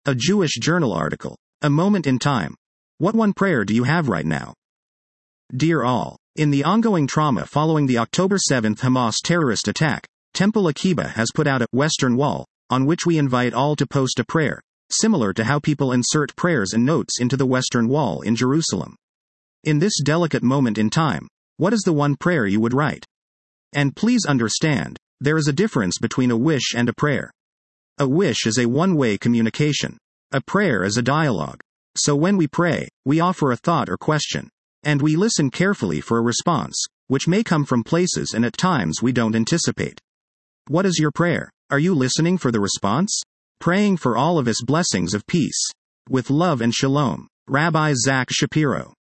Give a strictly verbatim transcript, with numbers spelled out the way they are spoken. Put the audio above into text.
A Jewish journal article. A moment in time. What one prayer do you have right now? Dear all, in the ongoing trauma following the October seventh Hamas terrorist attack, Temple Akiba has put out a Western Wall, on which we invite all to post a prayer, similar to how people insert prayers and notes into the Western Wall in Jerusalem. In this delicate moment in time, what is the one prayer you would write? And please understand, there is a difference between a wish and a prayer. A wish is a one-way communication. A prayer is a dialogue. So when we pray, we offer a thought or question. And we listen carefully for a response, which may come from places and at times we don't anticipate. What is your prayer? Are you listening for the response? Praying for all of His blessings of peace. With love and shalom. Rabbi Zach Shapiro.